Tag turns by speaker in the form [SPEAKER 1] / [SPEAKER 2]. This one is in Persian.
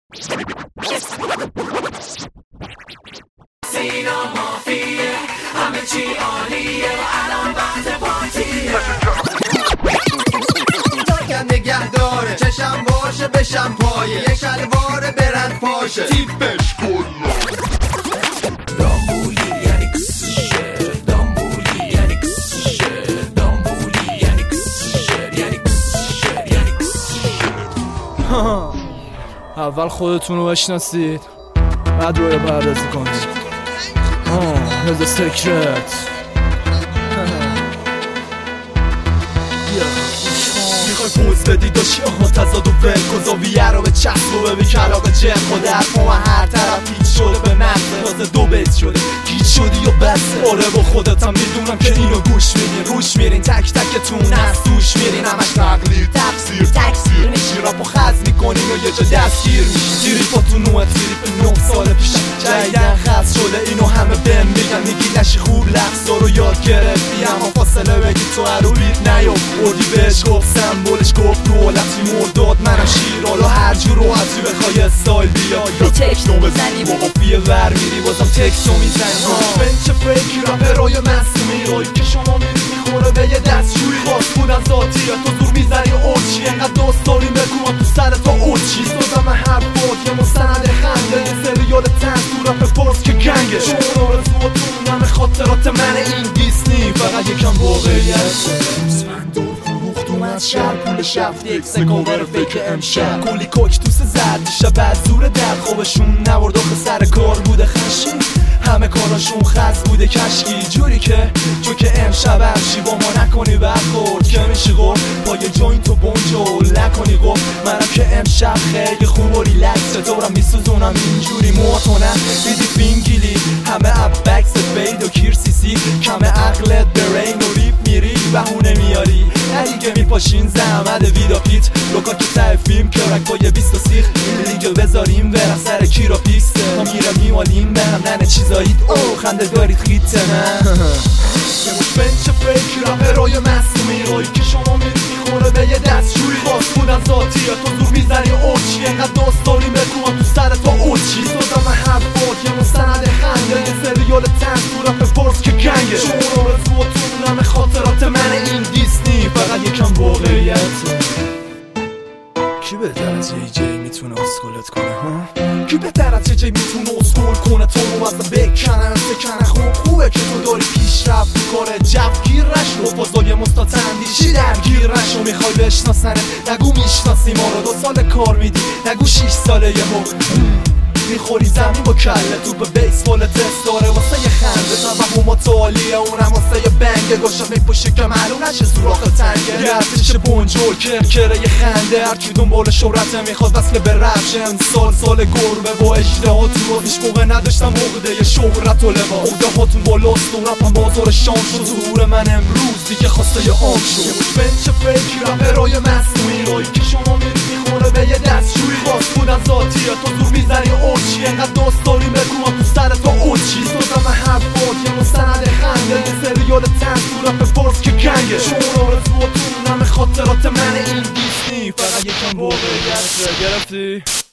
[SPEAKER 1] سینا مافیه همه چی عالیه و الان وقت پارتیه
[SPEAKER 2] تاکم نگه داره چشم باشه بشم پایه یه شلوار برند پاشه تیپش کلا
[SPEAKER 1] دامبولی یعنی کسشه دامبولی یعنی کسشه دامبولی یعنی کسشه یعنی کسشه یعنی کسشه.
[SPEAKER 3] اول خودتون رو بشناسید بعد روی پردازی کنید. Here's the secret.
[SPEAKER 4] میخوای پوز بدی داشی تضاد و ول زاویه رو به چسب و ببین کلاق جن خود حرفا و هر طرف هیچ شده به مغزه تازه دو بیت شده گیت شدی و بسه آره با خودتم میدونم که اینو گوش میدین روش میرین تک تکتون از توش میرین همش تقلید تقصیر میشی راپو خز میکنین و یه جا دستگیر میشی تریپا تو نوه تریپ 9 سال پیش جایدن خز شده اینو همه بهم میگن میگی نشی خوب لحظا رو یاد گرفتی اما فاصله بگی تو عرولیت نیفت بردی بهش گفت سمبولش گفت دولتی مرداد منم شیرالو هر جور رو ازی بخوای استایل بیای یا تکنو بزنی با قفیه ور میری بازم تکسو میزنی بنچ فیکی رپرای مصومی روی که شما میری میخوره به یه دستشویی خواست بودن ذاتیه تو زور میزنی اوچی انقدر دوست داریم بگوام تو سر تا اوچی سازم هر بود یه مستند خنده یه سریال تن تو رپ پرس که گنگه شما آرزوتون همه خاطرات من این دیسنی فقط یکم واقعیت از شهر پولش رفت یک سکاور فیک امشب کلی کوک توس زد دیشب از زور در خوابشون نورد آخه سر کار بوده خشی همه کاراشون خز بوده کشکی جوری که جو که امشب همشی با ما نکنی برخورد که میشی غور پای جوینت و بونجو نکنی گفت منم که امشب خیلی خوب و ریلکس چطورم میسوزونم اینجوری مواتونم دیدی فینگیلی همه ابکس فید و کیرسیسی کمه عقلت برین و ریپ میری بهونه میاری دیگه میپاشین زحمت ویدا پیت لوکا که ته فیلم کرک پای 20 سیخ این لیگو بذاریم برم سر کی را پیسته ما میرم میمالیم به هم ننه چیزایید او خنده دارید خیته من یه مش بنچ فیکی رپرای مصومی روی که شما میری میخوره به یه دستشویی خواست بودن ذاتیه تو زور میزنی اوچی انقدر دوست داریم بگوام تو سر تا اوچی سازم هر بود یه مستند خنده یه سریال تن تو رپ پرس که گنگه شما آرزوتون همه خاطرات من این دیسنی فقط یکم واقعیت کی بهتر از جی میتونه اسکولت کنه ها؟ کی بهتر از جی میتونه اسکول کنه تو رو از بکنن سکنه خوبه که تو داری پیشرفت میکنه جوگیر نشو بازای مستطندیشی درگیر نشو میخوای بشناسنه نگو میشناسی ما رو 2 سال کار میدی نگو 6 ساله یه میخوری زمین با کله تو به بیسبال تست داره واسه یه خنده توهمات عالیه اونم واسه یه بنگه گوشم میپوشه که معلوم نشه سوراخ تنگه یه ارتش بونجور کرکره یه خنده هرکی دنبال شهرته میخواد وصل به رفشه سال گربه با اجتهاد تو هیچ موقع نداشتم عقده یه شهرت و لبا عقده هاتون بالاست و رپم بازار شام شد ظهور من امروز دیگه خواسته یه آب شد یه مش بنچ فیکی رپرای مصومی روی که شما میری میخوره به یه دستشویی خواست بودن ذاتیه تو زور میزنی اوچی انقدر دوست داریم بگوام تو سر تا اوچی سازم هر بود یه مستند خنده یه سریال تن تو رپ پرس که گنگه شما آرزوتون همه خاطرات من این دیسنی فقط یکم واقعیت گرفتی